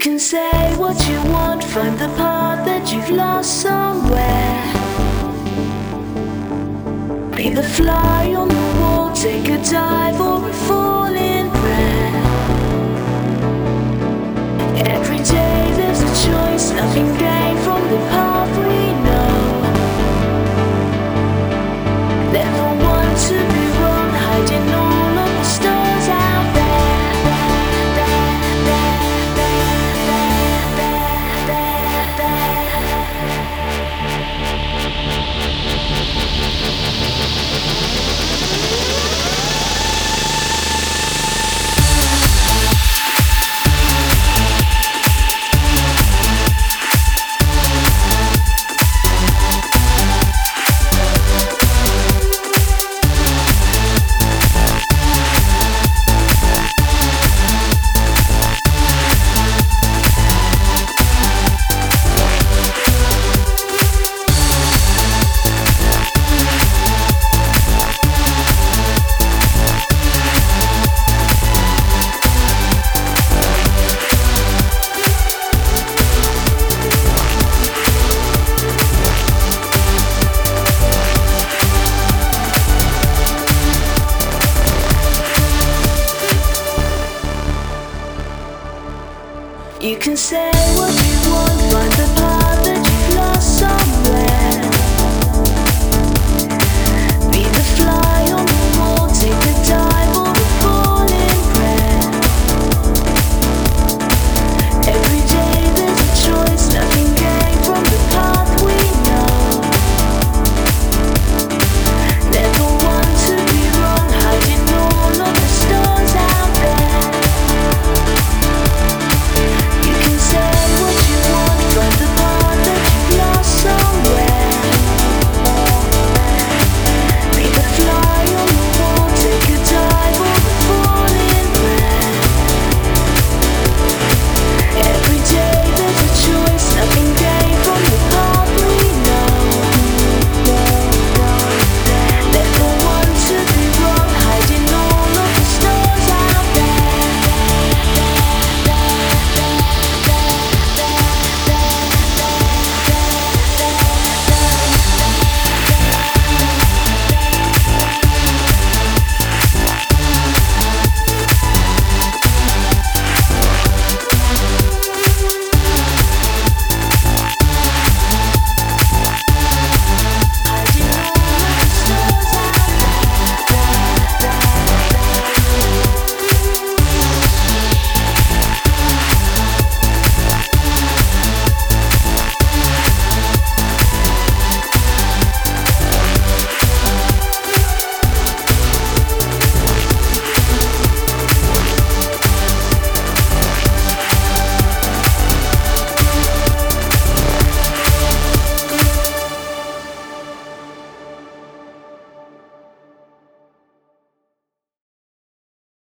can say what you want, find the path that you've lost somewhere. Be the fly on the wall, take a dive or a fall in prayer. Every day there's a choice, nothing gained from the path we know. Never want to be wrong, hiding all of the stars out there. You can say what you want, find the path that you've lost.